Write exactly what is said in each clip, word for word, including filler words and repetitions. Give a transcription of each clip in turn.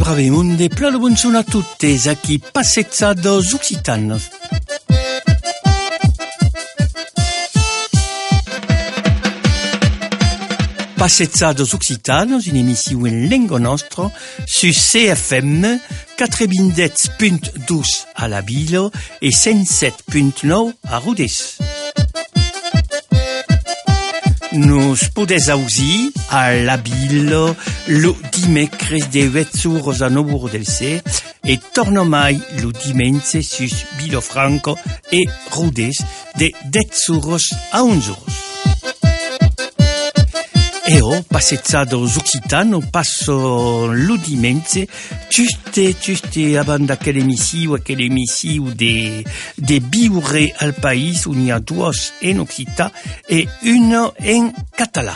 Bravemunde, plano buongiorno a tutti, aquí Passezzados Occitanos. Passezzados Occitanos, une émission en langue nostre, sur C F M quatre-vingt-dix punt douze à la Bilo et cent sept punt neuf à Rodez. Nous podez ausi a la Bilo lo dimecres de huit heures a neuf heures del C et tornomai lo dimense sus Bilo Franco et Rodez de dix heures a onze heures. Eo, Passezzados Occitanos, passo lo dimense, juste, juste avant d'aquelle émission, aquelle émission de, de viure al país, où il y a deux en occitan et une en catalan.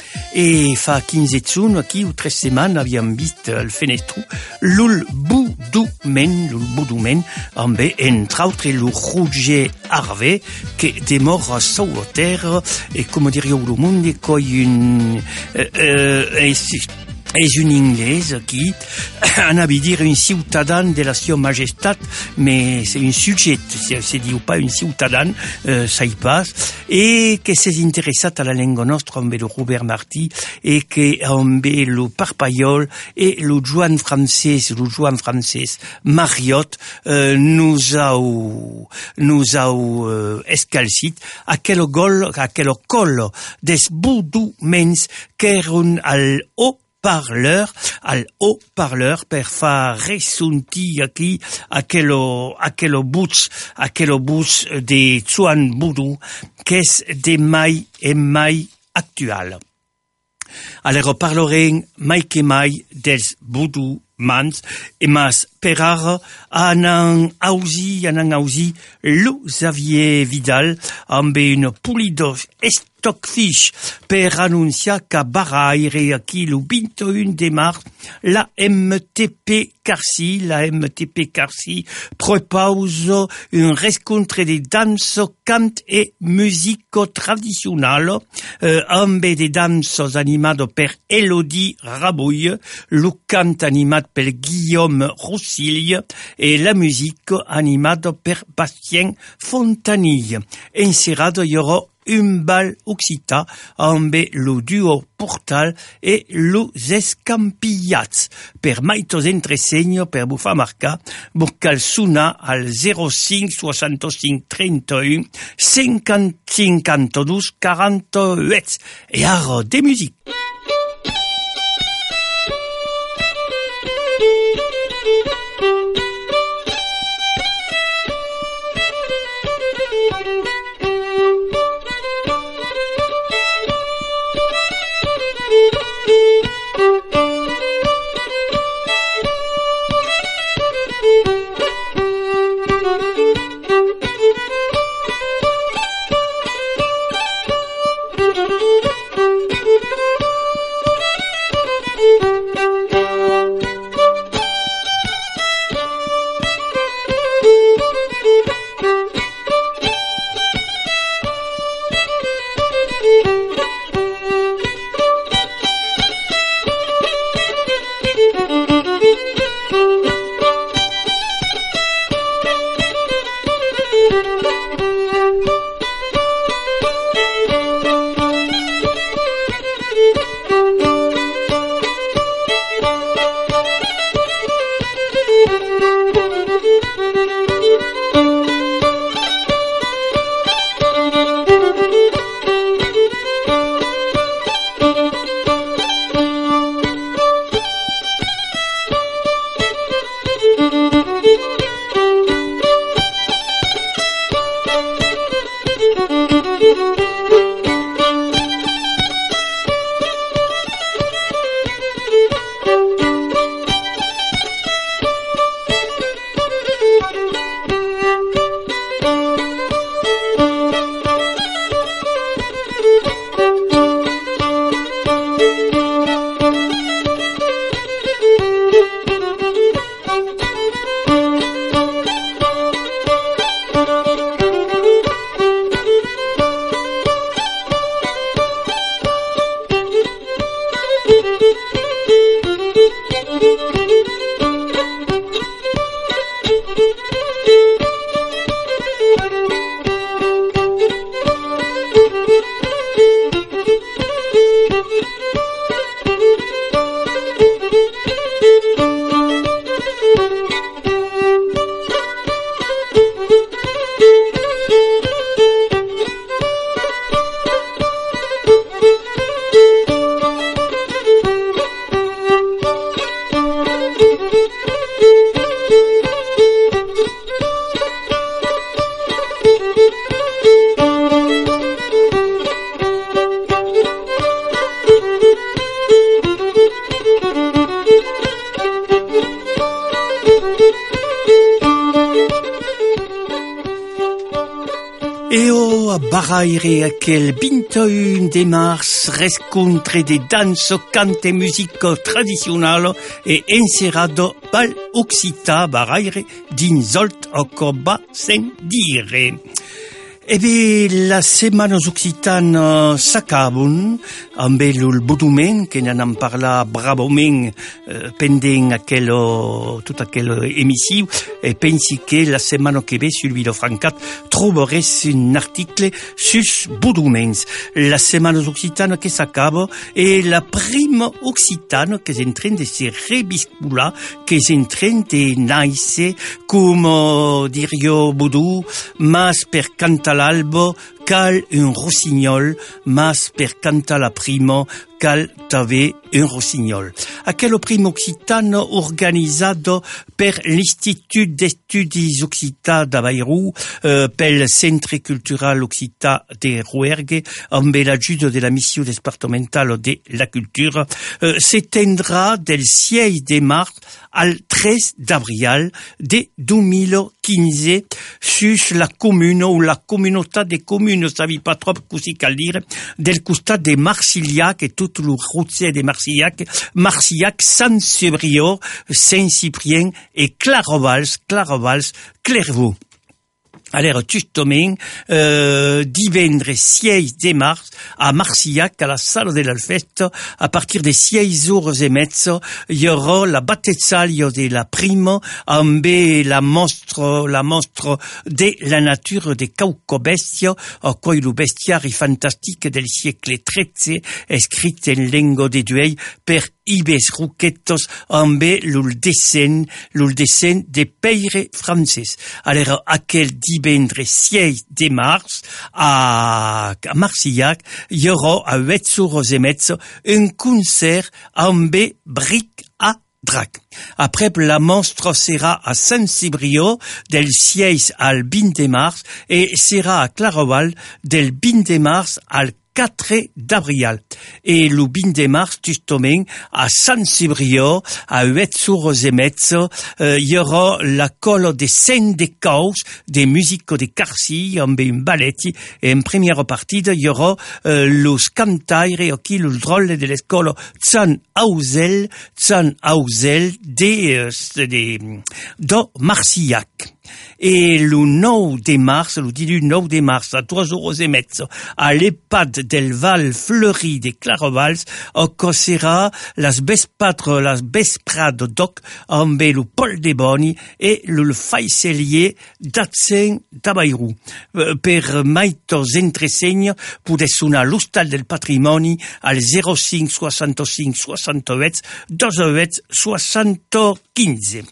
Et fa quinze jours, aquí, ou treize semaines, aviam vist al fenestru l'ul Boudoumen, l'ul Boudoumen, amb entre autres le Roger Harvey, que demora sur la terre, et comme diria le monde, coi une, euh, euh, és un anglais qui en a dire un ciutadano de la Sua Majestat, mais c'est un sujet, se dit pas un ciutadano, euh, ça y passe, et que s'est intéressé à la langue nostra amb le Robert Martí, et que amb le Parpaiol, et le Joan français, le Joan français Mariot, euh, nous a, nous a, euh, escalcit, à quel gol, à quel col des Boudumens, qu'erun al haut parleur, al haut-parleur per fa ressunti aquí aquello, aquello buts, aquello buts de Tsuan Boudou, qu'es de mai et mai actual. Alors parlerem mai que mai dels Boudou mans, e mas per ara anan ausi, anan ausi lo Xavier Vidal amb un polidos stockfish per anunciar que baraire aquí le vingt et un de mars la M T P Carcy, la M T P Carcy propose un rencontre de danse, cant et musique traditionnelle euh, amb de danses animades per Elodie Rabouille, le cant animat per Guillaume Roussille et la musique animée per Bastien Fontanille. Encerrado il y aura un bal occitan amb le duo Portal et los Escampillats. Per maitos entresegno per bufa marca, vocal suna al zero cinc soixante-cinq trente-et un cinquante cinquante-deux quarante-huit. Et ara de musique. Baraire aquel vingt-et-un de mars, rescontre de danse, cante, musique traditionnelle et encerrado bal occita baraire dins olt o coba sen dire. E bé, la setmanes occitanes s'acaben amb el bodomen, que n'en parla bravament eh, pendent aquel, tot aquel emissiu, e pensi que la setmana que ve, sur Vilo Francat, trobarés un article sus bodomens. La setmanes occitanes que s'acaba e la prima occitane que és en train de se reviscular, que és en train de naisse, com dirio bodou, mas per cantar l'albo, cal un rossignol, mas per cantar la prima, cal també un rossignol. Aquel primo occitano organizzado per l'Institut d'Estudis Occità de Bayrou, eh, pel Centre Cultural Occità de Rouergue, amb l'ajuda de la Mission Departamentale de la Culture, eh, s'étendra del sis de mars al tres d'abril de deux mille quinze sus la commune ou la communauté de communes, savi pas trop così cal dire, del costat de Marcillac et tout le routier de Marcillac, Marcillac, Saint-Sébriot, Saint-Cyprien et Clarovals, Clarovals, Clairvaux. Alors, justement, euh, divendres six de mars, à Marcillac, à la salle de l'Alfest, à partir de six heures et mezzo, il y aura la battezzaglio de la prima, amb la mostra, la mostra de la nature de Cauco Bestio, a quoi le bestiari fantastique del siècle treize, écrit en lengua de duel per Ibes Rouquetos, amb l'ul dessin, l'ul dessin de peire francès. Alors, aquel divendres six de mars, à Marcillac, il y aura à huit heures et mezzo un concert amb bric à drac. Après, la mostra sera à Saint-Cybriot del six al vingt de mars et sera à Claroval del vingt de mars al quatre d'abril. Et le vingt de mars, justement, à Saint-Cybriot, à huit heures et mezzo, euh, il y aura la colle de scène de caos des musiques de Carcy, amb un balletti, et en première partie, il y aura euh, los cantaires, qui le drôle de l'escola Zan Ausel, Zan Ausel, de, euh, de, de Marcillac. Et le neuf de mars, le dit du neuf de mars, à trois heures et mezzo, à l'EHPAD del Val Fleuri de Clarovals, occosera las vespatre, las vesprades doc, amb le Paul de Boni et le faiselier d'Atsen d'Abayrou. Per maitos entresegna, pude sonar l'hostal del patrimoni al zero cinc seixanta-cinc seixanta-vuit vint-i-vuit soixanta-quinze.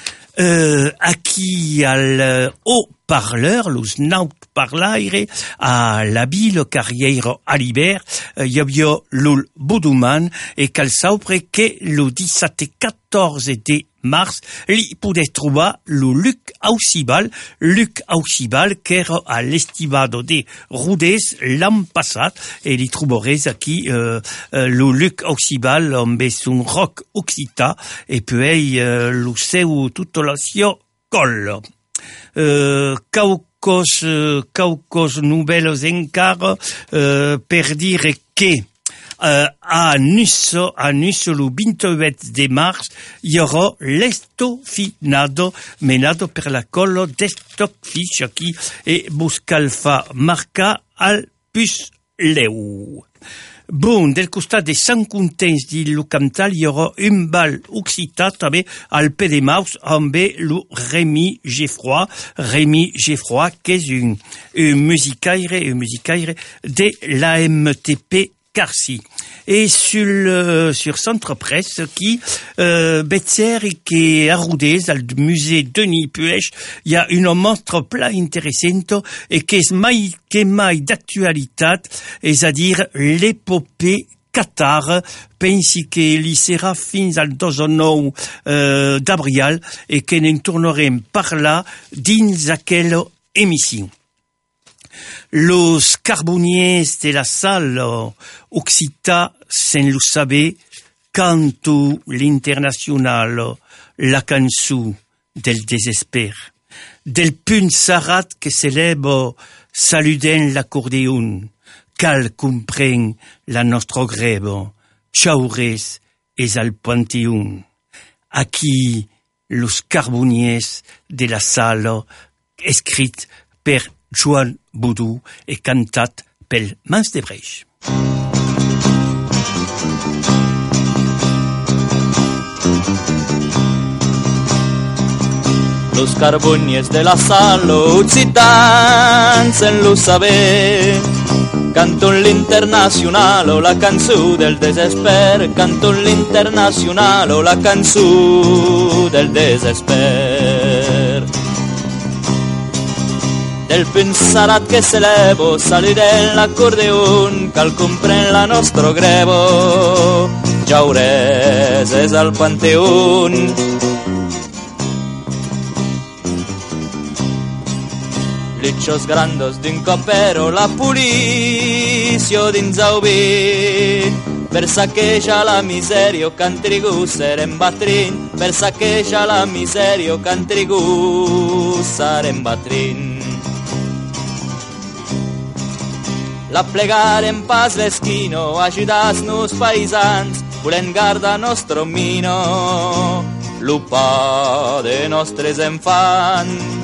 Euh, aquí al euh, haut-parleur, los naut parlaire, a la ville carrière Alibert, il y havia l'ul Boduman, et cal saupre que le dix-sept et quatorze de mars, li podes trobar le Luc Aucibal, Luc Aucibal, qu'era à l'estivado de Rodés l'an passat, et li trobarez aquí euh, euh, le Luc Aucibal, amb son rock occità, et puis euh, le seu tutelació col. Euh, caucos, euh, caucos nouvelles encara, euh, per dire que Uh, a Nus, a Nus, le vingt-huit de mars, il y aura l'Estofinado, menado per la colo d'Estocfish, qui est Buscalfa Marca al Pusleu. Bon, del costat de Sant Contents di Lucantal, il y aura un bal occità també al P de Maus amb le Rémi Geffroy, Rémi Geffroy, qui est un, un musicaire, un musicaire de l'A M T P Carcy. Et sur le, sur Centre Presse, qui, euh, Betzer et qui est à Rodez, al musée Denis Puech, il y a une mostra plein intéressante et qui est mai, qui est mai d'actualité, c'est-à-dire l'épopée Qatar, pensi que li sera fins al dos o nou euh, d'abril et que n'en tornarem parlar dins aquella émission. Los carboniers de la salle occità, sen lo saber, canto l'international, la cançó del desesper, del punt sarat que s'eleva saluden l'accordéon, cal comprèn la nostra grèva, chaures es al panteon. Aquí los carboniers de la sala, escrit per Joan Boudou e cantat pel Mans de Breix. Los carboniers de la sala occitans en lo saber, canton l'internacional o la cançó del desesper, canton l'internacional o la cançó del desesper. Del pensarat que s'elevo, salirem l'accordeon, cal comprèn la nostra grevo, jaures és al panteón. Liccios grandos d'un copero, la pulicio dins au vi, per saquejar la misèria qu'han trigut serem batrin, per saquejar la misèria qu'han trigut serem batrin. La plegarem pas l'esquino, ajudas-nos paisans, volem guardar nostre mino, l'upa de nostres enfants.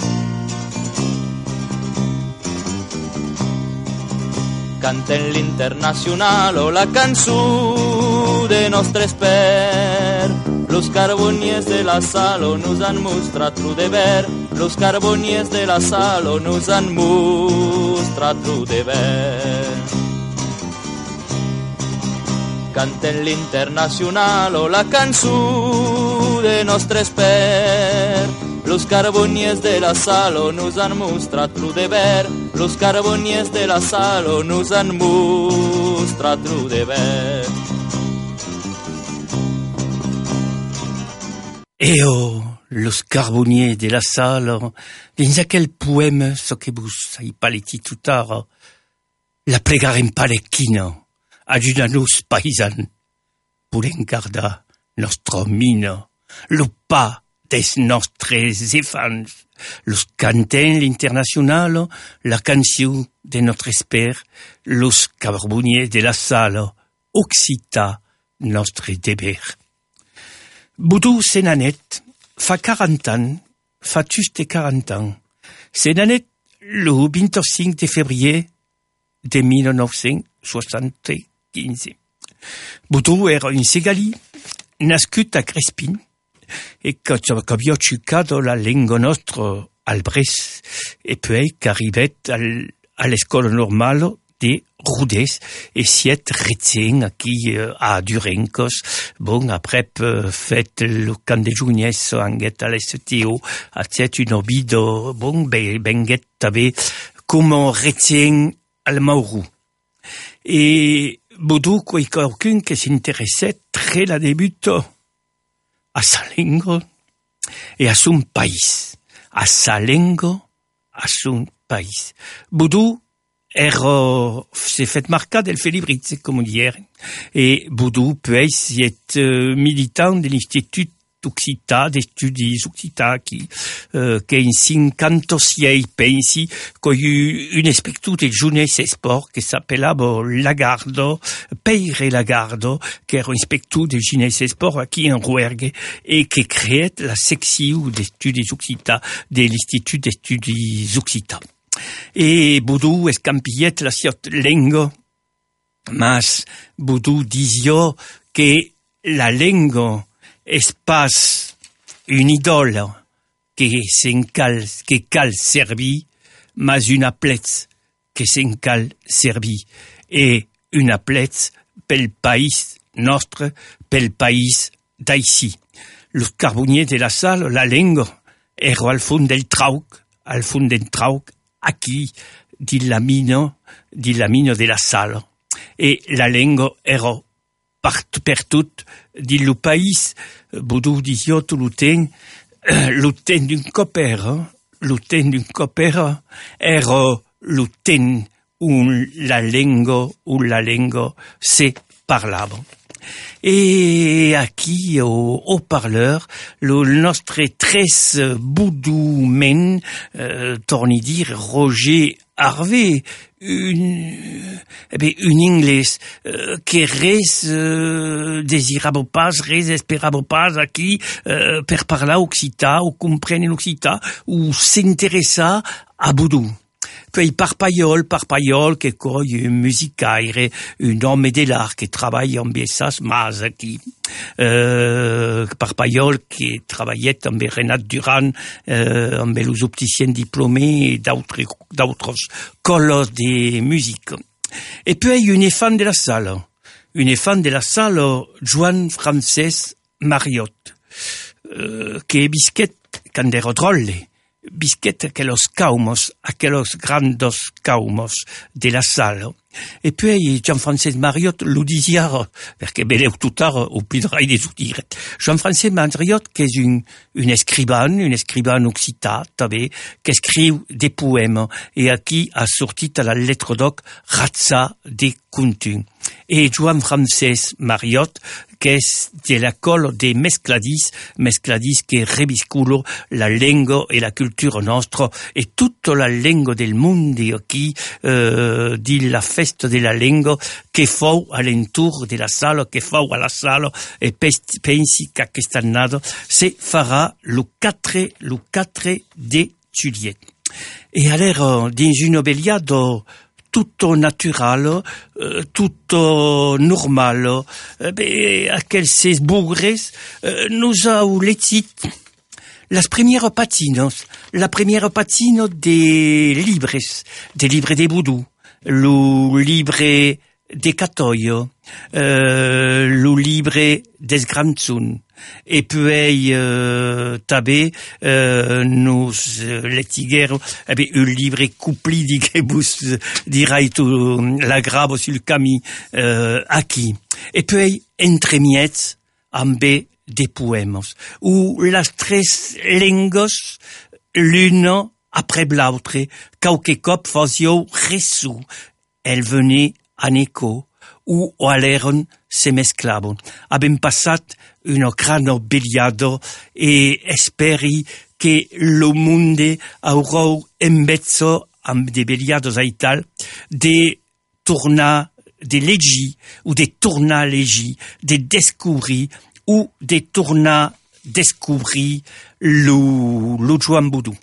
Canten l'internacional o la cançó de nostre esper. Los carboniers de la sala nos han mostrat lo deber. Los carboniers de la sala nos han mostrat lo deber. Canten l'internacional o la cançó de nostre esper. Los carboniers de la sala nos han mostrat lo deber. Los carboniers de la sala nos han mostrat lo deber. Eo, los carboniers de la sala, dins aquel poème so que vos hai paleti tutara, la plegarem palekina, ajuda-nos paisan, podem guardar nostra mina, lo pa des nostres efans, los canten l'internacional, la canció de notre esper, los carboniers de la sala, occita nostre deber. Boudou se nanet, fa quarante ans, fa juste quarante ans. Se nanet le vingt-cinq de février de mille neuf cents soixante-quinze. Boudou era un segali, nascut a Crespin, e que havia xucat la lengua nostra al Brest, e poi qu'arrivet al, a l'escola normale de Rodez, e siet recent aquí uh, a Durencos. Bon, après uh, fet le camp de Jougnes, anguet a l'S T O, a siet un obido, bon, ben, benguet tabe, com recent al Maurou. E Boudou, quoi qualcun que s'interesset très la débuto a sa lengua e a son país. A sa lengua, a son país. Boudou era, s'est fait marquer del Felibritze, comme on dirait. Et Boudou, puis, est euh, militant de l'Institut Occitan, d'Estudis Occitans, qui, euh, qui in cinquantosei, pensi, qu'il y a eu une espèce de jeunesse et sport qui s'appelait Lagardo, Peire Lagardo, qui era un spectacle de jeunesse et sport aquí en Rouergue, et qui créait la section d'Estudis Occitans de l'Institut d'Estudis Occitans. Et Boudou escampillet la siot lengua, mas Boudou disio que la lengua es pas une idole que s'encal, que cal servi, mas une aplets que s'encal servi, et une aplets pel país nostre, pel país d'ici. Los carboniers de la salle, la lengua, ero al fond del trauc, al fond del trauc, aquí, di la mino, di la mino de la salle. Et la lengua era part, per tout, di lo país, Boudou disio tu l'uten, l'uten d'un copera, l'uten d'un copera, era l'uten un la lengua, ou la lengua se parlava. Et aquí, au haut-parleur, le nostre tres Boudou men, euh, torni dire Roger Harvey, une, eh bien, une English, euh, que res euh, desirable pas, res esperable pas aquí, euh, per parlar occità, ou comprendre l'occità, ou s'interessa a Boudou. Puis Parpaiol, Parpaiol, que coi un musicaire, un homme de l'art qui travaille en essas mas aquí. Euh, Parpaiol qui travaillait amb Renat Duran, euh, amb els opticiens diplômés et d'autres, d'autres colos de musique. Et puis une fan de la salle, une fan de la salle, Joan Francesc Mariot, euh, que bisquet canderodrolle. Bisquet aquellos caumos, aquellos grandos caumos de la salle. Et puis, Jean-Francesc Mariot l'udisia, perché beleu tutar au pidrai des udiret. Jean-Francesc Mariot, qui est une, une escribane, une escribane occità, també, qui écriu des poèmes, et à qui a sorti à la lettre doc Ratza de Contu. Et Jean-Francesc Mariot, qui est de l'école de Mescladis, Mescladis qui revisculo la langue et la culture nostra, et toute la langue del monde qui, euh, dit la festa de la langue, que fou à l'entour de la salle, que fou à la salle, et pensi qu'aquesta annada se farà le quatre, le quatre de juillet. Et alors, dans une beliado, tutto natural, euh, tutto normal, euh, ben, à quel ses bougres, euh, nous a ou l'étit, las premières patines, la première patine des libres, des livres des boudou, le livre des catoyo, euh, le livre des grandzun. Et puis, euh, tabé, euh, nous, euh, les tigres, eh bien, un livre coupli di gebus, dirai tout, la grave sur le cami, euh, acquis. Et puis, entre miettes, ambe des poèmes, où las tres lengos, l'une après l'autre, qualque cop fasio ressu, elle venait en écho, où allèrent se mesclaven. Abbiamo passat un grano beliado e esperi che lo monde aurà en mezzo amb de beliados aital de tornar de legi ou de tornar legi, de descobrir ou de tornar descobrir lo, lo Joan Boudou.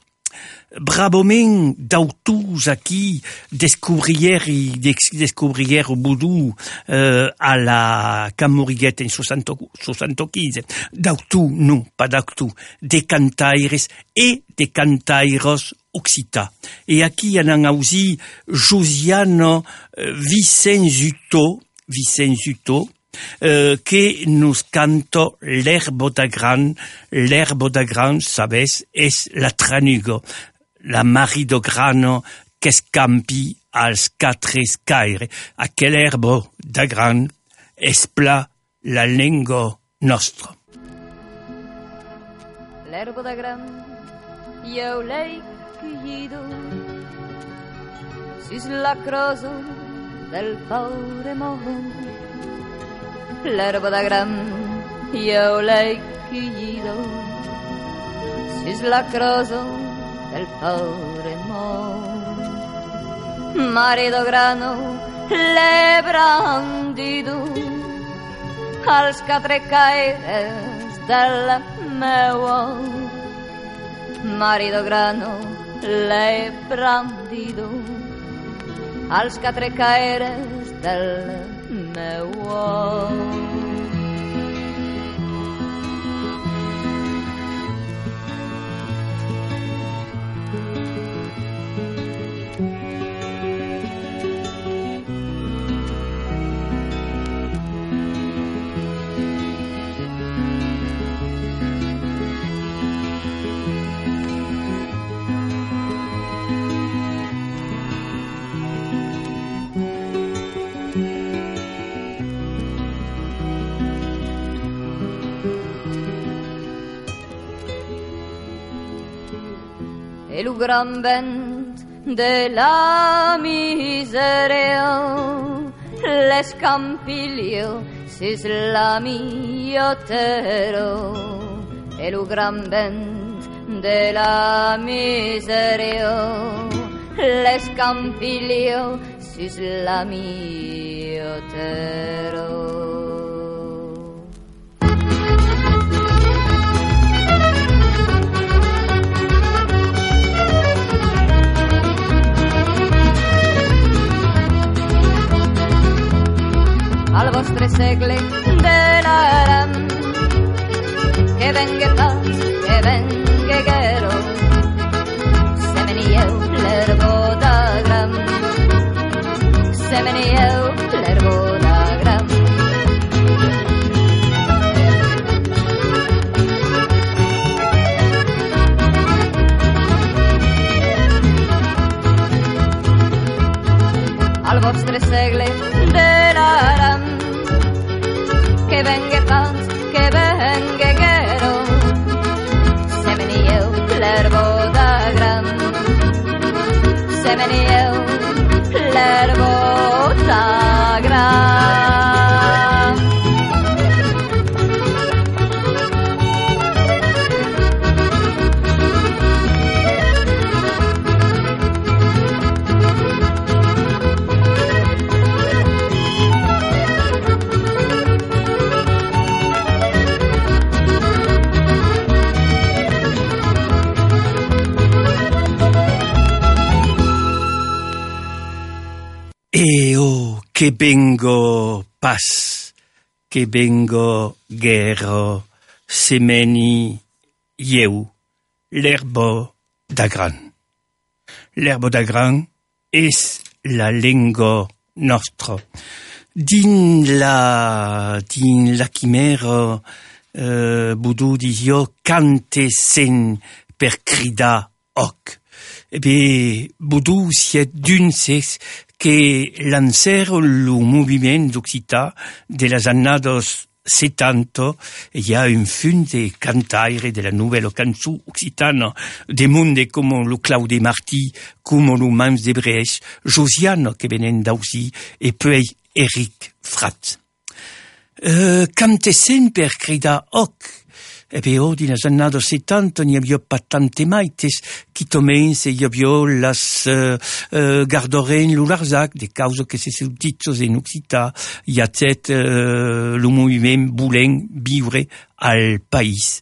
Brabomen d'autus aquí descobrieri descobrier o Boudou euh, à la Camoriguette en soixante-quinze. D'autus, non, pas d'autus, des cantaires et des cantairos occità. Et aquí en aussi Josiano euh, Vicenzuto, Vicenzuto, Euh, que nous canto l'herbe da gran, l'herbe da gran, sabes, es la tranugo, la mari do grano que scampi als quatre scaire, aquel herbe da gran espla la lengua nostra. L'herbe da gran, jo l'he collido, sis la crosa del pobre món. L'herba da gran, yo l'he collido, si es la crosa del pobre mon. Marido grano, l'he brandido, als quatre caires del meu. Marido grano, l'he brandido, als quatre caires del meu. E lo gran vent de la miseria, l'escampilio sis la miotero. E lo gran vent de la miseria, l'escampilio sus la mio terra. Al vostre segle de l'aram, que vengue paz, que vengue guerra, se menieu l'herbo d'agram, se menieu l'herbo d'agram. Al vostre segle de l'aram, que vengue paz, que vengue guerra, se menieu l'herbo d'agram, se menieu l'herbo d'agram. E oh, che vengo paz, che vengo guerra, semeni ieu, l'herbo d'agran. L'herbo d'agran es la lingua nostra. Din la, din la chimera, uh, Boudou disio, cante sen per crida hoc. E be, Boudou siet d'un ses que lancero lo moviment d'Occità de las annados setanta, il y a un fund de cantaire de la nouvelle cançó occitana, de monde comme lo Claude Martí, comme lo Mans de Brèche, Josiane, que venen d'Ausí, et puis Eric Frat. Uh, cantesen per crida hoc. E beh, oh, di las annados setanta n'hi havia pas tante maites, qui tomens hi havia las uh, uh, gardoren l'Ularzac, de causa que se subtitlos en Occità, hi ha cet uh, lo moviment volen viure al país.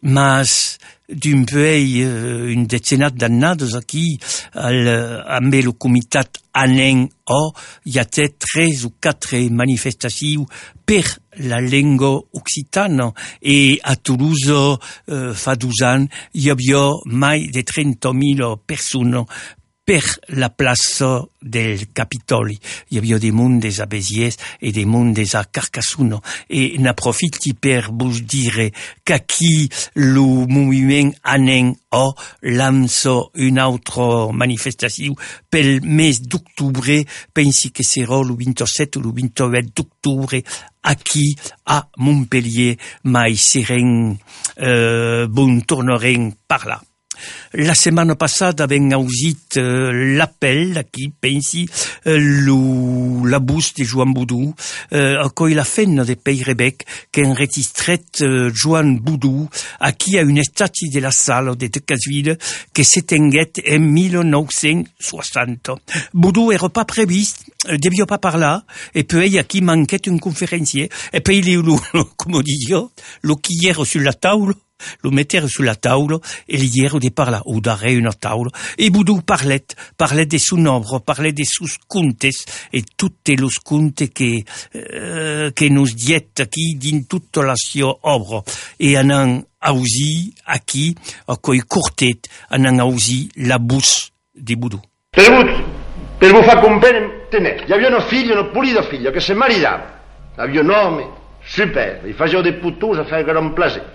Mas d'un peu uh, un decenat d'annados aquí, al, amb lo comitat anen o, hi ha cet tres o quatre manifestacions per la lingua occitana, e a Toulouse uh, fa dous ans hi havia mai de trenta mil persones per la plaça del Capitoli. Hi havia de mundes a Béziers e de mundes a Carcassonne. E n'aprofiti per vos dire qu'aquí lo moviment anen o lança una altra manifestació pel mes d'octubre, pensi que serà el vint-i-set o el vint-i-vuit d'octubre, aquí a Montpellier, mai serem, euh, bon tornarem par là. La setmana passada ben ausit uh, l'appel, aquí pensi, uh, lo, la bus de Joan Boudou, uh, a coi la fenna de Peyrebec, que enregistret uh, Joan Boudou, aquí a un estati de la sala de Decazeville, que s'étenguet en mille neuf cent soixante. Boudou era pas previst, devia pas parlar, et puis aquí manquet un conférencier, et puis il lo, comme didio, lo qui hier sur la table, lo metter sur la taula, e l'iero de parla, ou d'arre una taula, e Boudou parlet, parlet de son obra, parlet de sus contes, e tutte los contes que, uh, que nos diet aquí din tutta la sua obra, e anan ausi aquí, a coi cortet, anan ausi la bus de Boudou. Per vous, per vous fa comprendere, gli avevano figlio, un pulito figlio, che si maritava, aveva un nome super, gli faceva dei puttusi a fare gran piacere.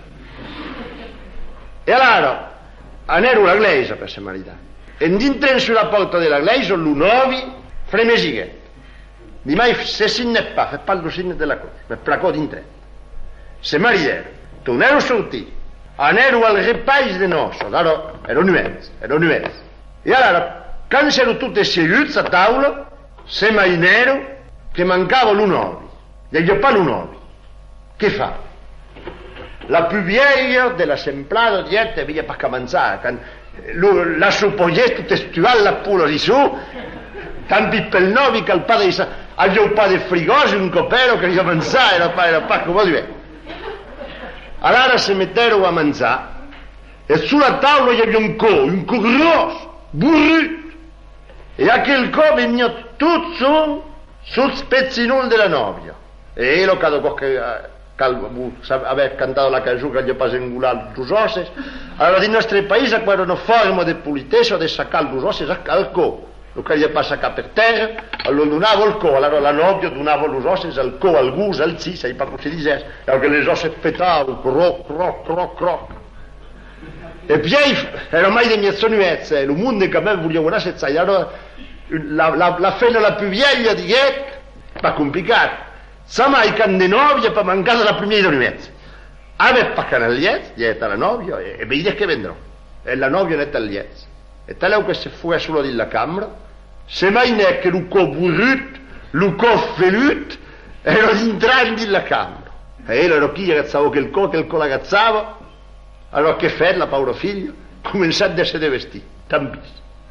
E allora, anero la iglesia per se maritare. E dentro sulla porta della iglesia, l'unovi, fremesiche. Di mai se si ne pa, fe pallo sinne della cosa, per placò dentro. Se maritare, tu nero sortì, anero al repaís de nosso, allora, ero nuenze, ero nuenze. E allora, quando c'erano tutte sedute a tavola, se marinero, che mancava l'unovi, e io pa l'unovi, che fa? La più vieille de l'assemblea dieta via per commençar, quand, Lui, la suppoglietto testuale la puro di su, tanti pelnovi che il padre sa, aveva un po' di frigosi, un copero che gli mangiava, era pa, era pa, come dire. Allora si metterono a mangiare, e sulla tavola gli aveva un co, un co grosso, burrito, e a quel co veniva tutto su, sul spezzinone della novia. E io cado qualche aveva cantato la canzone che gli ha passato in gulare due osse. Allora nei nostri paesi quando erano forma di pulitezza di saccare due osse al co, lo che gli passa per terra, allora donava il co, allora la novia donava le osse al co, al gus, al zi, sai pas come si dice, allora che le osse petavano, croc, croc, croc, croc. E poi era mai le mie sonuezze, il mondo che a me voleva una sezzaglia, allora la, la, la figlia la più vecchia di che, ma complicato. Sama i canne novia per mancare la prima di mezzo. Ave paccare liez, dieta la novia, e, e vedi che vendrò. E la novia netta liez. E tale che se fu solo della camera, se mai ne che luco burrut, luco felut, ero entrando nella camera. E io ero chi ragazzavo che il co, che il co ragazzava, allora che fa la paura figlio, cominciate a essere vestiti, tambis.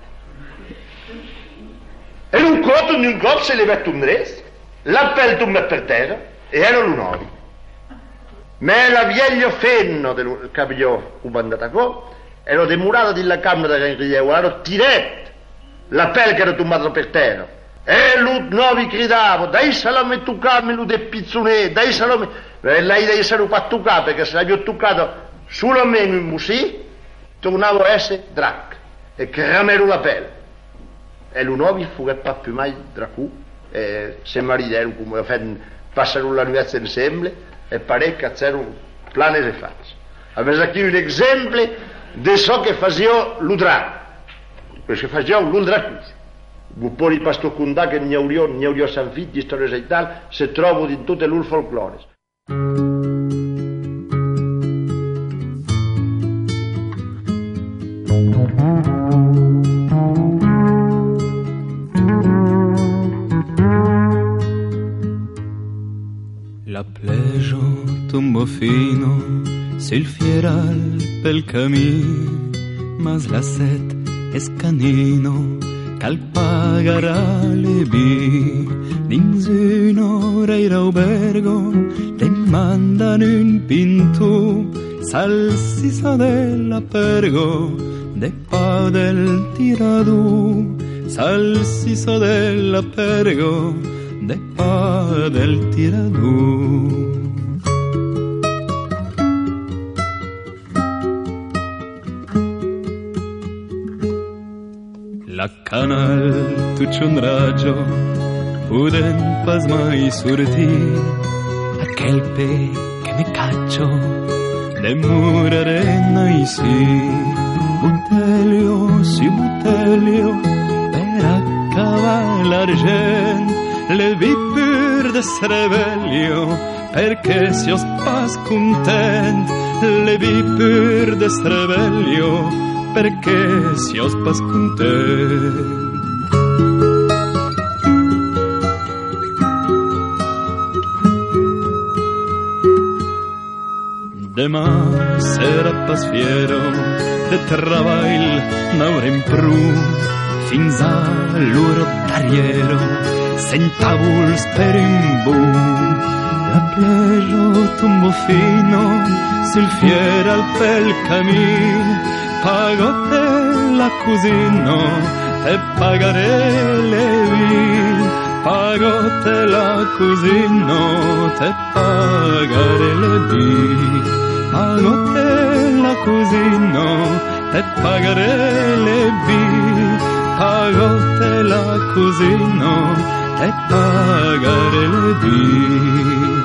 E un coto, un coto se le mette un res. L'appello tomba per terra e erano l'unovi. Ma la vieglio fenno del capiglio ubandata qua, ero demurato della camera che rideva, ero tirato l'appello che era tombato per terra. E l'unovi gridavo, dai salame tuccame, lu de pizzone, dai salame. E lei deve essere un tuccato perché se l'avevo toccato sulla meno in musì, tornavo a essere drac e cramero l'appello. E l'unovi fu che pa più mai dracù. Eh, se maridarono come passano la nuova insieme e pare che c'erano plani di faccia. Avete qui un esempio di ciò che faceva l'udra, perché faceva l'udra. Un po' di pasto condà che ne hauria, ne hauria sentit di storie e tal, si trovano in tutte le folklore. La plejo tombo fino sul fieral pel camí, mas la set es canino cal pagarà le vi. Dins un'ora ir albergo te mandan un pinto salsisa della pergo de pa del tiradu, salsisa della pergo de pa del tiradù. La canal tuccio un raggio puden pas mai surti aquel pe che me caccio de murarena i si butelio si butelio per accavar l'argent le vi pur de srevelio perché si os pas content le vi pur de srevelio perché si os pas content. Demà serà pas fiero de treball n'haurà in pru fins a l'uro d'arriero centavos per un bu. La plejo tombo fino sul fieral pel camí, pagote la cusino e pagare le vi, pagote la cusino te pagare le vi, pagote la cusino te pagare le vi, pagote la cusino te pagare le vi.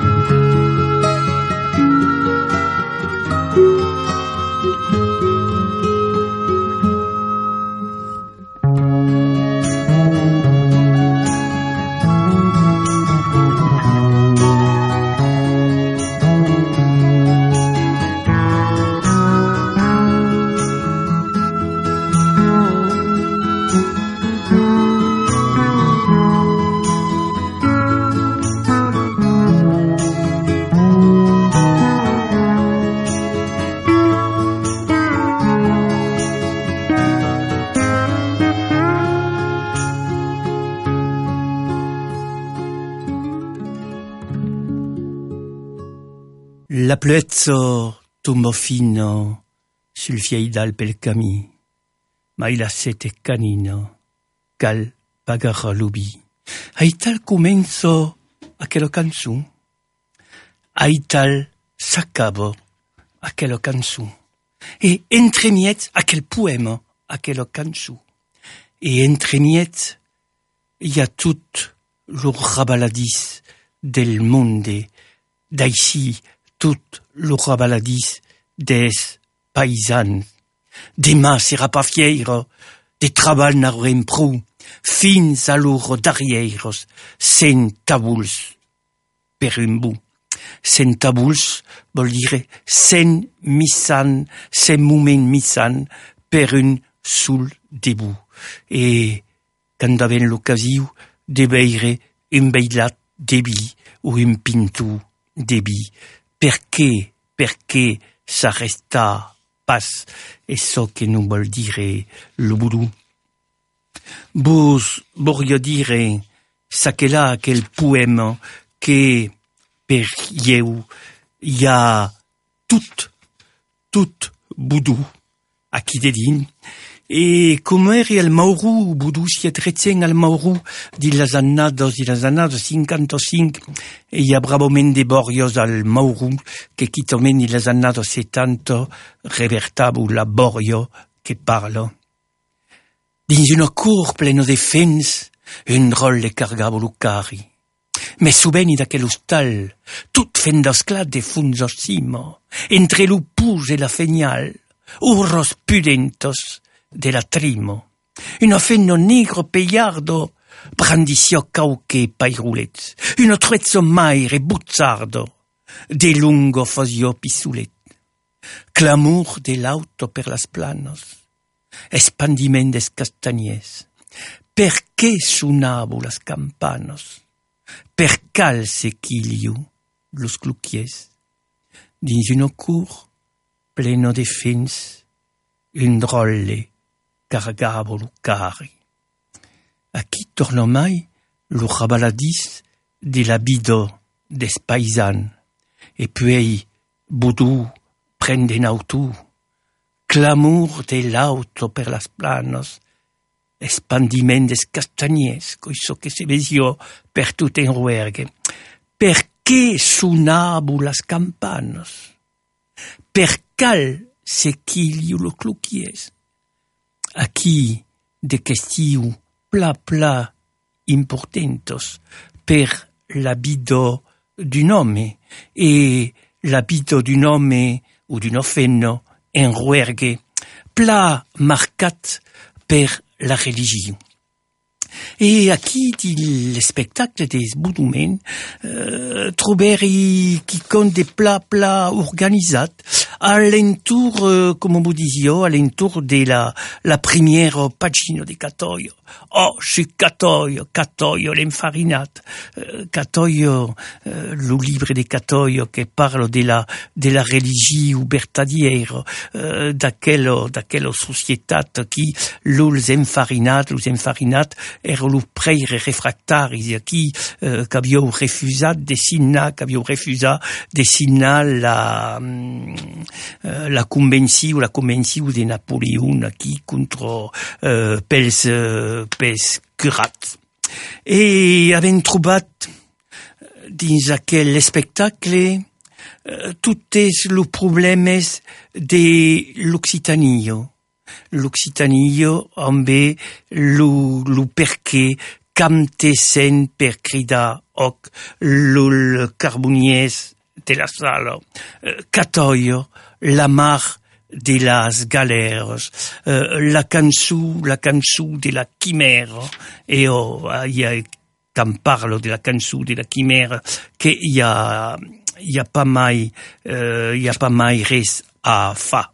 La pluezza tomba fino sul fiaidal pel camì, ma il sete canino cal pagara l'ubi. Aital comenzo aquella canzun, aital s'accabo aquella canzun, e entremiet aquel poema aquella canzun, e entremiet il y a tout le rabaladis del monde, d'ici tout le rabaladis des paysans. Demà sera pas fiero, de treball n'aurem prou, fins a lor darrieros, cent tabuls per un bu. Cent tabuls vol dire cent missan, cent moment missan per un sul debut. E quand avem l'ocasió de veure un beilat de vi o un pintu de vi, perché, perché ça resta pas eso que non vol dire le voodoo. Vos voglio dire s'aquela aquel poema que per ieu hi ha tout, tout voodoo aquí de din. E com eri al Mauru, voodoo si tretzen al Mauru di las annados, di las annados cinquantacinc, e hi ha bravament de borrios al Mauru que quitomen di las annados setanta revertabu la borrio que parla. Dins una cor pleno de fens, un rol de cargavo lucari. Me subeni d'aquel hostal, tout fent d'esclat de funs o cimo, entre l'upus e la fenial, urros pudentos de la trimo. Un fenno negro peiardo brandició cauque pairulets, un trezzo maire buzzardo, de lungo fosio pissulet. Clamor de l'auto per las planos, espandiment des castagnies. Perché suonavo las campanos? Per cal sequilio los cluquies? Dins un cour pleno de fins, un drolle cargavo lucari. Aquí torno mai lo rabaladis de la bido des paisan, e puis voodoo prende auto, clamor de l'auto per las planos, espandiment des castagnies, coiso que se vesio per tout en ruergue. Perché suonavo las campanos? Per cal sequilio lo cluquies? Aquí de questiu pla pla importantos per la bido d'un homme, e la bido d'un homme ou d'un fenno en ruergue, pla marcat per la religion. E aquí di l'espectacle des voodoomen euh, troberi quicon de pla pla organizat alentour, euh, comme vous disio, alentour de la, la première pagina de Catoio. Oh, c'est Catoio, Catoio, l'infarinat. Euh, Catoio, euh, le livre de Catoio qui parle de la, de la religion vertadière, euh, d'aquella, d'aquella societat qui, l'uls enfarinat, l'uls enfarinat, ero lo preire refractaris, qui, euh, qu'aviau refusat de signar, qu'aviau refusat de signar la, euh, la convenció, la convenció de Napoléon, qui, contre, euh, pels, euh, pels curats. E havent trobat dins aquel espectacle uh, totes los problemes de l'Occitanio. L'Occitanio amb lo, lo perché camtesen per cridar hoc l'ul carbonies de la sala. Uh, Catoio, la mar de las galeres, uh, la cançó, la cançó de la quimera, e oh, hi ha, quand parlo de la cançó de la quimera, que hi ha, hi ha pas mai, uh, hi ha pas mai res a fa.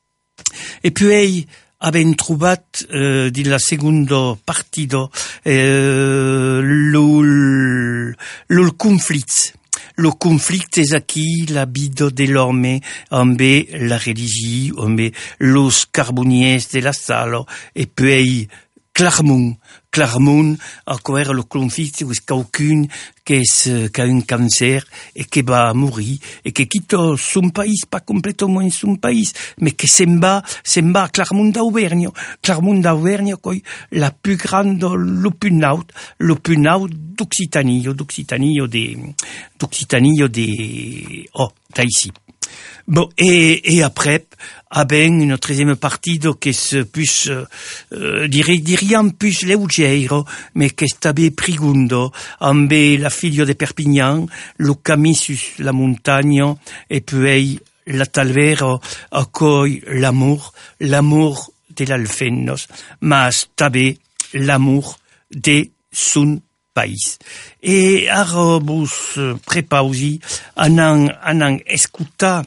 E puis, havent trobat, uh, di la seconda partido, uh, l'ul, l'ul conflit. Le conflit est aquí la bido de l'homme amb la religion, amb los carboniers de la sala, et puis Clermont, Clermont, encore le conflit où quelqu'un qui a un cancer et qui va mourir et qui quitte son pays, pas complètement son pays, mais qui s'en va, s'en va à Clermont d'Auvergne. Clermont d'Auvergne, la plus grande, l'open out, l'open out d'Occitanie, d'Occitanie, de, d'Occitanie, de, oh, d'ici. Bon, et, et après, ah ben, une treizième partie, donc, qui se plus, euh, dirais, diriam plus leugero, mais qui stabe prigundo, ambe la figlia de Perpignan, le camis sur la montagne, et puis, la talvero, accueille l'amour, l'amour de l'Alfennos, ma stabe l'amour de son pays. Et arrobus prepausi, anan, anan escuta,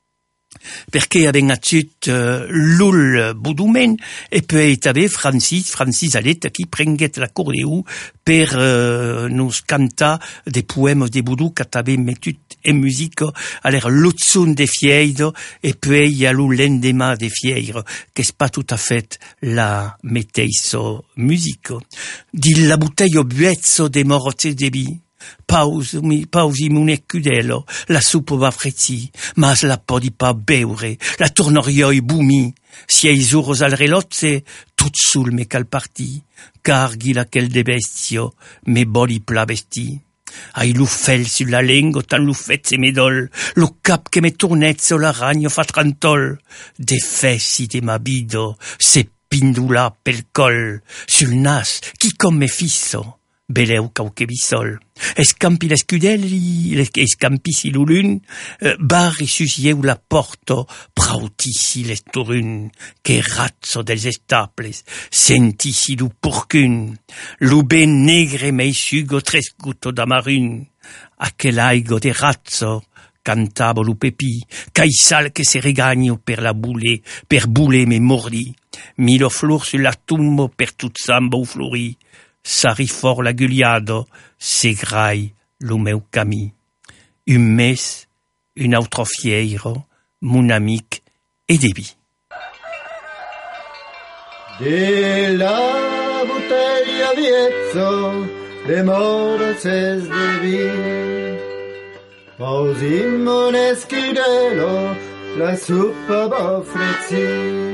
perché avem acciut uh, l'ul budumen e poi també Francis, Francis Alet qui prenguet l'accordeu per uh, nos cantar des poèmes de Boudou que també metut en musique a l'air l'otzun de Fieiro et puis il y a l'endema de Fieiro que c'est pas tout à fait la meteiso musique. Di la bouteille au buezzo de morte de bi. Pause, mi, pausi mon ecudello, la soupe va frizzi, mas la podi pas beure, la tournorioi bumi, si ai jours al relozze, tout sul me cal parti, carghi la quel de bestio, me boli pla besti. Ai l'uffel sur la lingua, tan l'uffet se medol, lo cap che me tournezzo la ragno fa trantol, de fessi de mabido, se pindula pel col, sul nas, chi com me fisso. Beleu cauque bisol. Escampi l'escudelli, escampissi l'ulun, eh, barri susieu la porto, prautissi l'estorun, che razzo dels estaples, sentissi lu porcun, lu ben negre mei sugo trescuto d'amarun, aquel aigo de razzo, cantavo lu pepi, caissal che se regagno per la boule, per boule me mordi, milo flor sur la tumbo per tut samba u flori, Sari fort la guliado, segrai lo meu camí. Un mes, un autre fiero, mon amic et debi. De la botella viezzo, de morses de vi. Pausimmo un escudelo, la suppa va frizzi,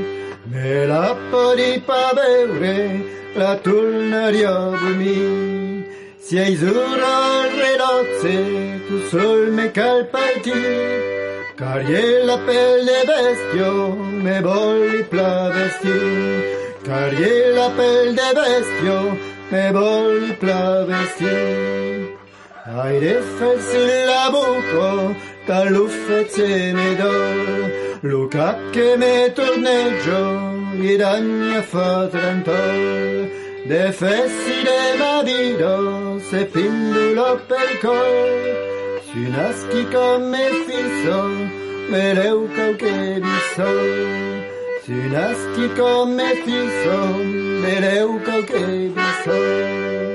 me la podi pa beure, la tornaria de mi. Si ai zura relazze, tu sol me cal partir, car ie la pel de bestio, me volli pla vestir, car ie la pel de bestio, me volli pla vestir. Ai de felsi la buco, tal l'uffezze me dol, lo cap che me torneggio, guidagna fa trentol, de fessi de marido, se pindulo per col, si naschi come fisso, me leuca che bisol, si naschi come fisso, me leuca che bisol.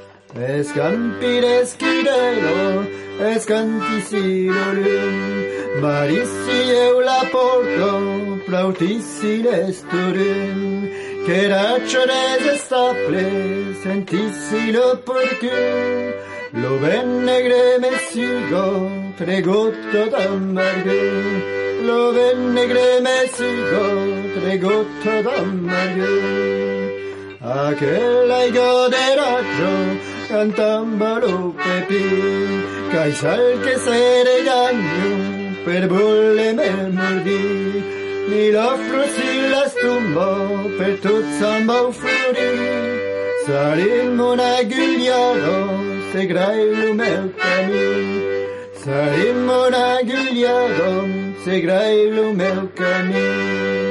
Escampi d'esquidelo, escantissi l'olum, marissi eu la porto, plautissi l'estorum, che raccio des estaple, sentissi lo porcun, lo ben negre me sugo, tregotto d'amargun, lo ben negre me sugo, tregotto d'amargun. Aquel aigo de raggio, cantambolo pepi, caisal che se regaño, per bolle me mordi, mi l'offro si la stumbo, per tut samba u flori, sarimmo una gugliado, segrai lo meu camì, sarimmo una gugliado, segrai lo meu camì.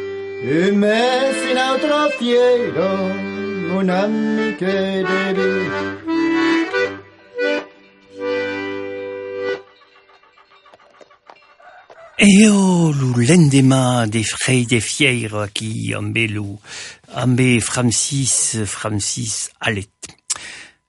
Un mes in altro fiero, mon amico devi. Eo lu lendema de frei de fiero qui ambe lu, ambe Francis, Francis Alet.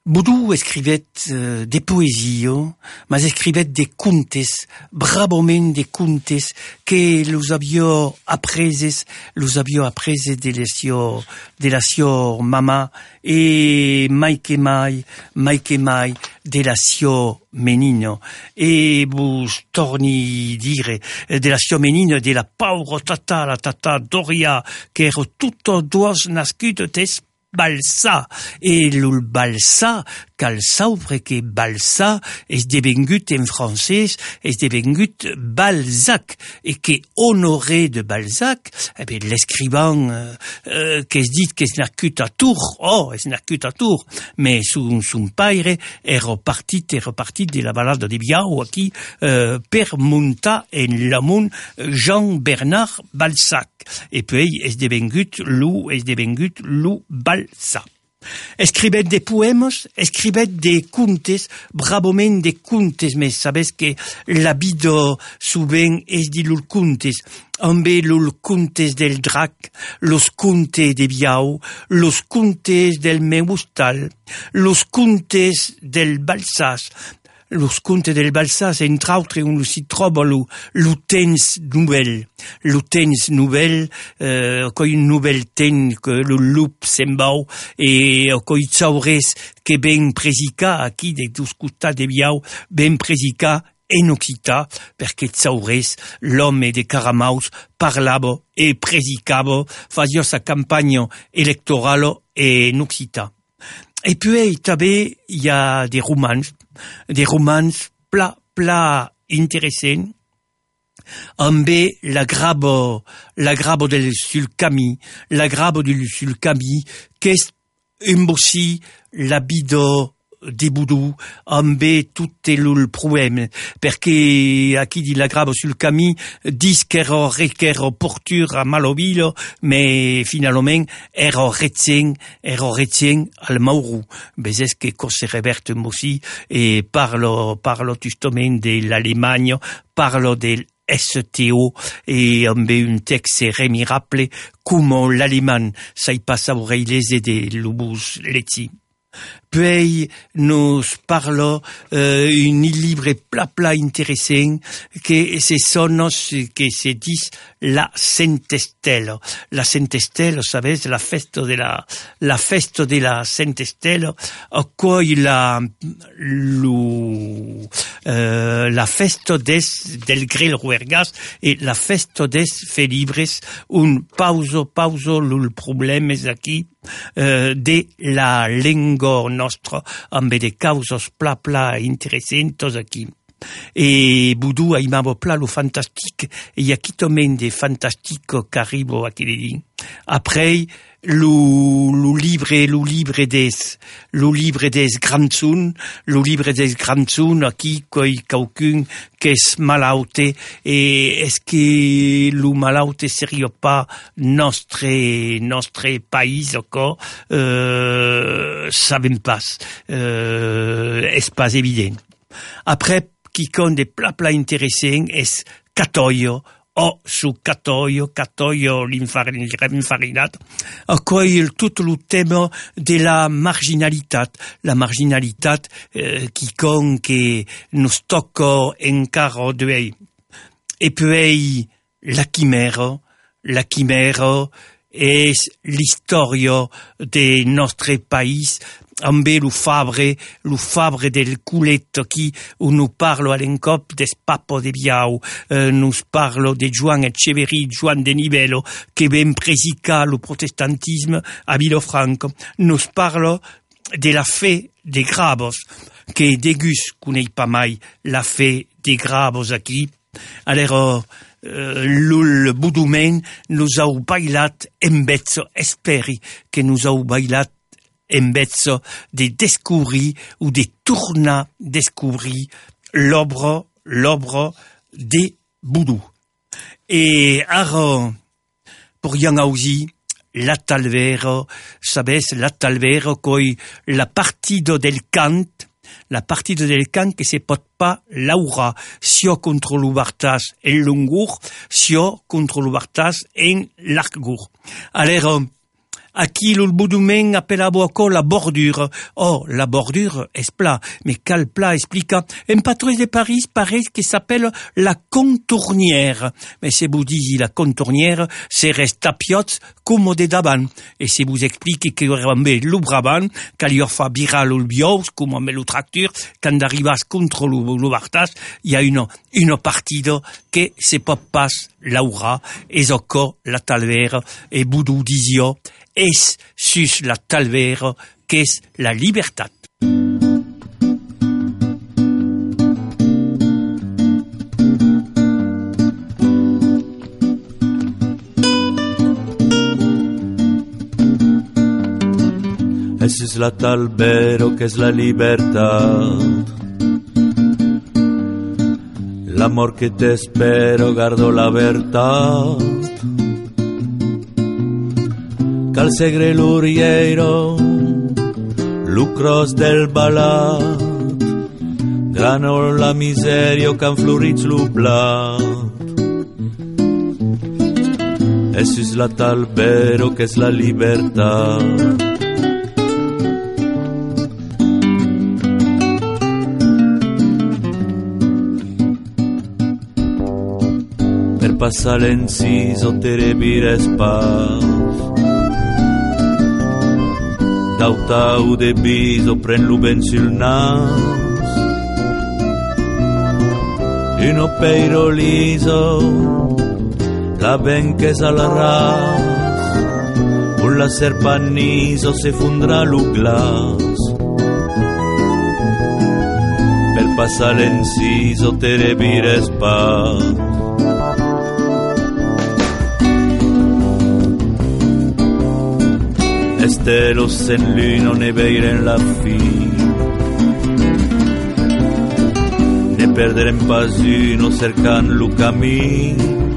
Boudou escrivet uh, des poésies, mas escrivet des contes, bravament des contes, que los había apreses, los había apreses de la sio, de la sio mama, e mai que mai, mai que mai, de la sio menino. E vos torni dire, de la sio menino, de la pauvre tata, la tata Doria, que ero tutto duos nascut des Balsa, et le Balsa, cal sauvre que Balsa es devengut en francès, es devengut Balzac, et que honoré de Balzac, eh bien, l'escrivain, euh, euh, qu'es dit qu'es nascut a Tours, oh, es nascut a Tours, mais son, son père est reparti, est reparti de la balade de Biau, qui, euh, per monta en l'amunt Jean-Bernard Balzac, et puis es devengut Lou, es devengut Lou Balsa. Escribet des poèmes, escribet des contes, bravament des contes, mais sabes que la vida souvent es di lul contes, ambe lul contes del drac, los contes de Biau, los contes del Meustal, los contes del Balsas, los contes del Balsas, entre autres, on s'y trouve le, le temps nouvel. Le temps nouvel, euh, coi une nouvelle ten que le loup sembau, et coi tsaures que ben presica, aquí de dos costats de Biau, ben presica en occità, perché tsaures, l'homme de Caramaus, parlava e presicava, fasia sa campagna electorale en occità. Et puis, també, il y a des romans, des romans pla, pla intéressants, ambe la grabo, la grabo del sulcami, la grabo del sulcami, qu'est imbossi la bido de Boudou, ambe tutte lul problème, perché a chi di la grabo sul cami dis qu'ero requero portura malovilo, mais finalement ero retzeng, ero retzeng al Mauru. Bezes que cose reverte mossi, e parlo, parlo justament de l'Allemagne, parlo del S T O, et ambe un texte remirable, comment l'allemand sai passa oreilese de lubus leti. Puis nous parlons euh, un livre pla pla intéressant que ce sont que se dit la Sainte-Estelle. La Sainte-Estelle, savez, la fête de la la fête de la Sainte-Estelle, à quoi il a le euh, la fête des del Gril Ruergas et la fête des Felibres, un pause pause le problème est aquí euh, de la lingua nostra, amb de causos pla pla interessantos aquí. Et Boudou a imamo pla lo fantastique, et y a quitomen de fantastico qu'arribo a qu'il après lo lo libre lo libre des lo libre des grandzun lo libre des grandzun aquí coi quelqu'un qu'es malaute, et est-ce que lo malaute serio pas nostre nostre pays encore euh, savem pas euh, est pas évident. Après qui compte des plats plats intéressants est Catoio, o su Catoio, Catoio l'infarinat, a quoi tout le thème de la marginalité, la marginalité euh, qui compte que nous tocca encara d'eux. Et puis la chimère, la chimère est l'histoire de notre pays, ambe lo fabre, lo fabre del culetto qui où nous parlo à l'encop des papos de Biau, euh, nous parlo de Joan Echeverri, Joan de Nivelo, que ben presica le protestantisme a Vilafranca, nous parlo de la fe de Gravos, que degus connais pas mai la fe de Gravos aquí. Alors, euh, l'ul Boudoumen nous au bailat en bezzo, esperi que nous au bailat en bezzo de descobrir ou de tourner descobrir l'obra, l'obra de Boudou. Et ara, pour y'en aussi, la talvera, sabes, la talvera, coi la partida del cant, la partida del cant que se pot pas laura, sio contre l'ubartas en l'ungur, sio contre l'ubartas en l'argur. Alors, Aquí le monument appellavo encore la bordure. Oh, la bordure est plat, mais quel plat explica. Un patron de Paris paraît que s'appelle la contournière. Mais si vous dites la contournière, c'est reste tapiots comme de davant. Et si vous expliquez que rambe l'obraban, qu'à lui fa viral le bios, comme on met le tracteur, quand arrivas contre le, le bartas, il y a une, une partie que se pas passe l'aura, et encore la talvère, et boudou disio, es sus la talvère, qu'est la libertat. Esa es la talvero que es la libertad. L'amor que te espero guardo la verdad. Cal segre l'urieiro, lucros del balat, grano la miserio can florits l'ublat. Esa es la talvero que es la libertad. Passa l'inciso te revires pas. Tau-tau de biso pren-lo ben sul nas. Uno peiro liso, la ben que és al ras. Un la serpaniso se fundrà lo glas. Per passar l'inciso te revires pas. Estelos en luna ne veiren la fi, ne perdrem pas uno cercant lo camí.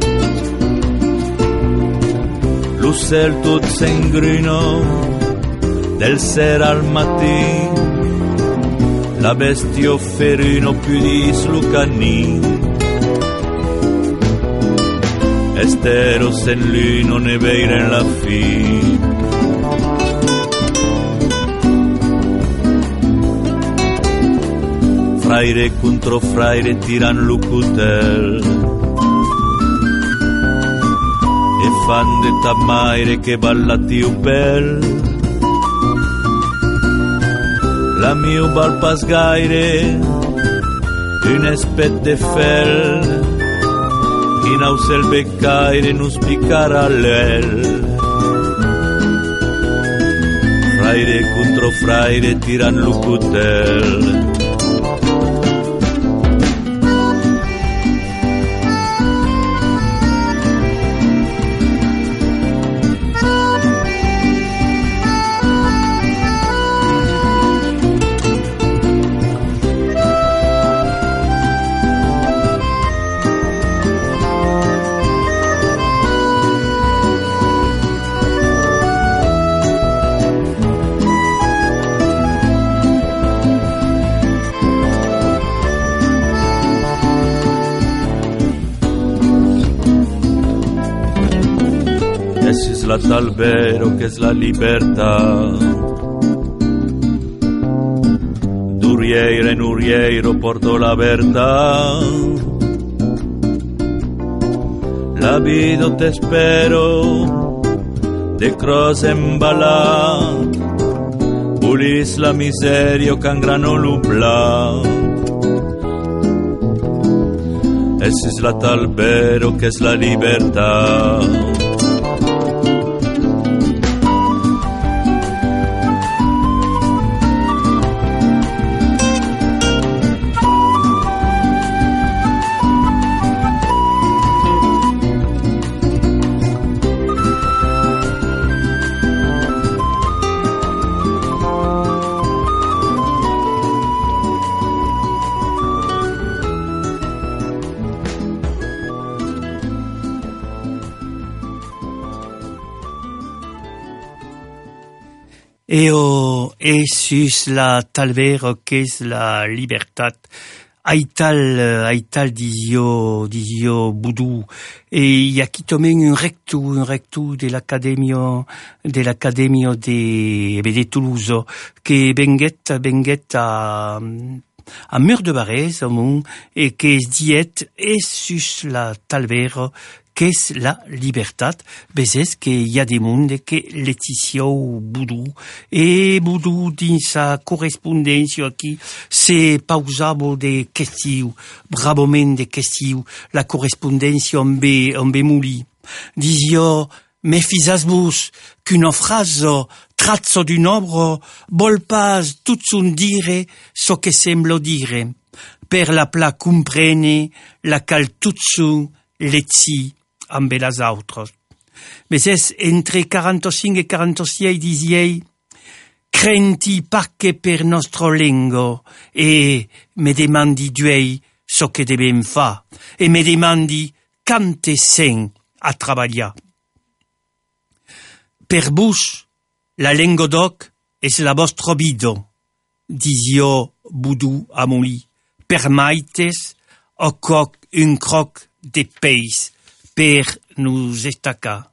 L'ocel tot s'engruna del ser al matí, la bestio ferino pudis lo caní. Estelos en luna ne veiren la fi. Fraire contro fraire tiran lo cutel e fan de tamaire che balla tiu bel. La mio val pas gaire un espet de fel chi naus el beccaire nus picara l'el. Fraire contro fraire tiran lo cutel. La talvero que es la libertad. D'urieiro en urieiro porto la verdad. La vida te espero de cross embalat, pulis la miserio can grano lublat. Esa es la talvero que es la libertad. Et oh, et sus la talvero qu'es la libertat, aital, aital dizio, dizio Boudou. Et il y a qui tomen un recto, un recto de l'Accademia, de l'Accademia de, de Toulouse, que benguet, benguet a, a mur de Barès, et que es diet, et sus la talvera, qu'est la libertat, bezes que y a des mondes que Laetitia ou Boudou, et Boudou dans sa correspondance qui c'est pausable des questions, bravement des questions, la correspondance en bé, en bémouli. Disio, mefisas-vos qu'une phrase trazzo d'un obro vol pas tout son dire ce que semble dire, per la pla comprene la cal tout son letzi amb les autres. Mais és entre quarante-cinc et quarante-six disiei crenti parce per nostro lengo e me demandi duei so que devem fa e me demandi quante sen a treballar. Per vos, la lengo doc és la vostra vida, disio Boudou a Moli. Per maites, o coc un croc de peix per nous estacar.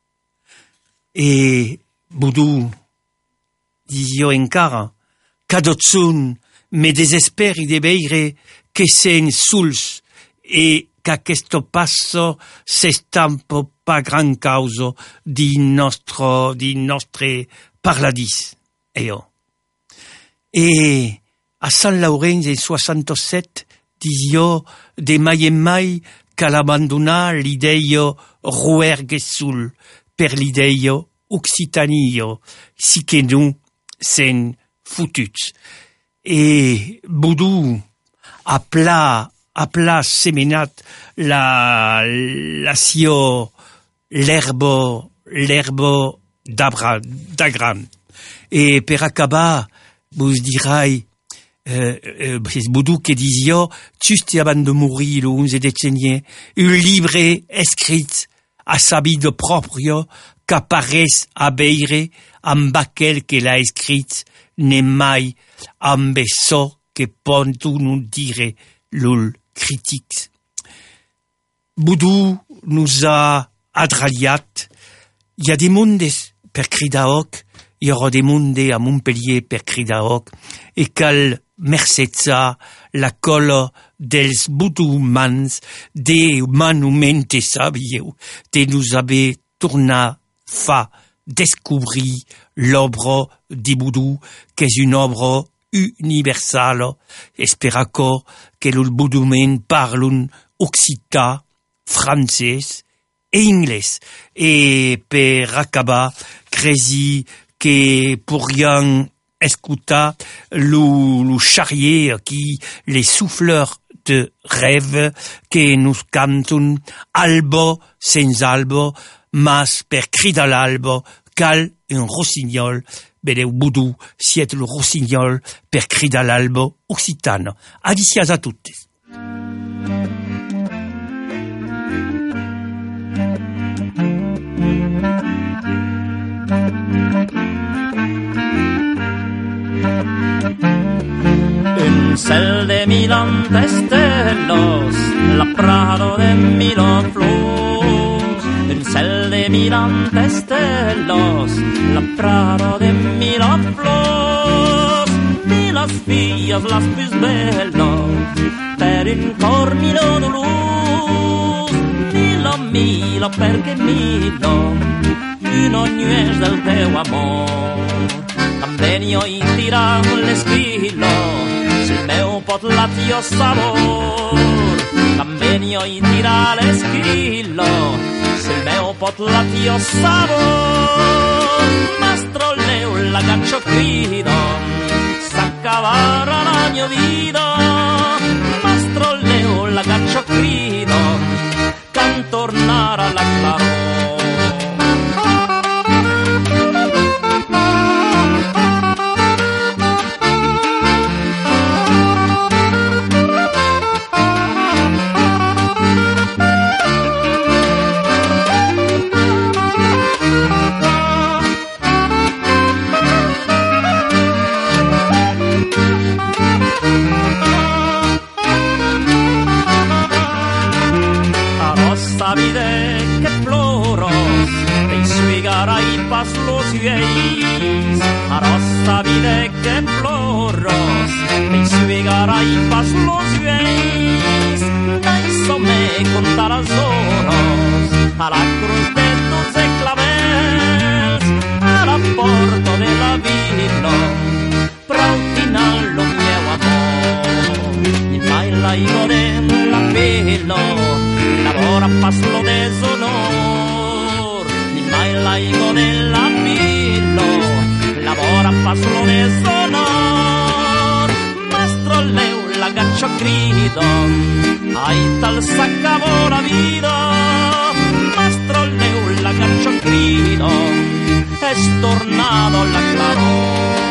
E Boudou, disio encara, cadotsun me desesperi de veire que sen suls e qu'aquesto passo s'estampo pa gran causa di nostro, di nostre parladis. Eo. E a San Laurenz en soixante-sept disio de mai en mai cal abandonar l'ideio ruergesul per l'ideio occitanio, si que nous sen fututs. E Boudou a pla, a pla semenat la, la sio l'herbo, l'herbo d'abra, d'agram. E per acabar, vos dirai, Euh, euh, c'est Boudou qui disio, juste avant de mourir le onze décennie, un livre écrit à sa vida propria qu'apparaisse à beire amb aquel que l'a écrit ne mai amb eso que pon nous dire l'ul critique. Boudou nous a adraliat, il y a des mondes per cridaoc, il y aura des mondes à Montpellier per cridaoc, et cal mercetza la cola dels butumans de manumentes sabieu de nous avait tourna fa descobrir l'obra de Boudou, que és une obra universale, esperaco que le Boudoumen parlun occità, francès et anglais. Et per acabar, cresi que pourrions escutar le, le charrier qui les souffleurs de rêve que nous cantons albo sans albo, mas per crida l'albo cal un rossignol, bedeu Boudou siet le rossignol per crida l'albo occitano. Adicias a tuttes. Un cel de milan estelos, la prado de milan flors. Un cel de milan estelos, la prado de milan flors. Y las fillas las plus bellas, per un cor milo de luz. Milo, milo, perché milo, un ognuès del teu amor. Convenio i tirar l'esquilo, sul meu potlat io sabor. Convenio i tirar l'esquilo, sul meu potlat io sabor. Mastroleu la caccio crido, s'accabarà la mia vida. Mastroleu la caccio crido, can tornare alla claror. vieis, a rossa vide que ploros, i suoi pas los vieis, dai so me contar las horas, a la cruz de doce claveles, a la porta de la villa, prautinal lo mio amor, il mai laigo de la pelo, lavora pas lo deshonor, il mai laigo de la pelo, lavora pas lo deshonor, mastro leu la gaccio grido, ai tal s'accabò la vida, mastro leu la gaccio grido, es tornado la claror.